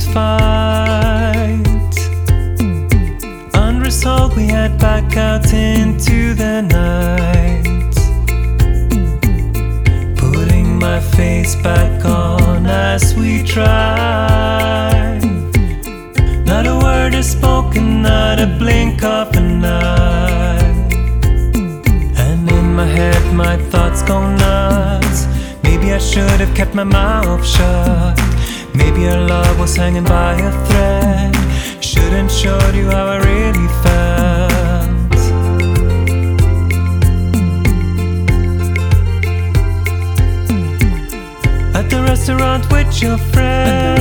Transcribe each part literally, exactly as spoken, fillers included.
fight. Unresolved, we head back out into the night, putting my face back on as we drive. Not a word is spoken, not a blink of an eye. And in my head my thoughts go nuts. Maybe I should have kept my mouth shut. Maybe our love was hanging by a thread. Shouldn't showed you how I really felt. At the restaurant with your friend.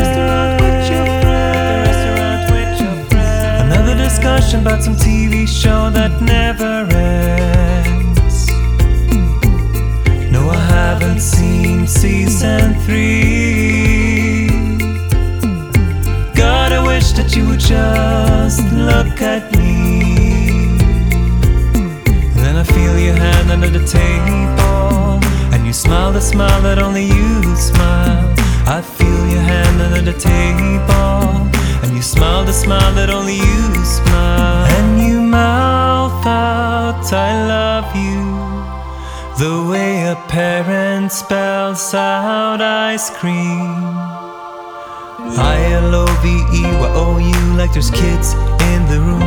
Another discussion about some T V show that never ends. No, I haven't seen season three. God, I wish that you would just look at me. And then I feel your hand under the table, and you smile the smile that only you smile. I feel your hand under the table, and you smile the smile that only you smile. And you mouth out, I love you, the way a parent spells out ice cream. I L O V E Y O U, like there's kids in the room.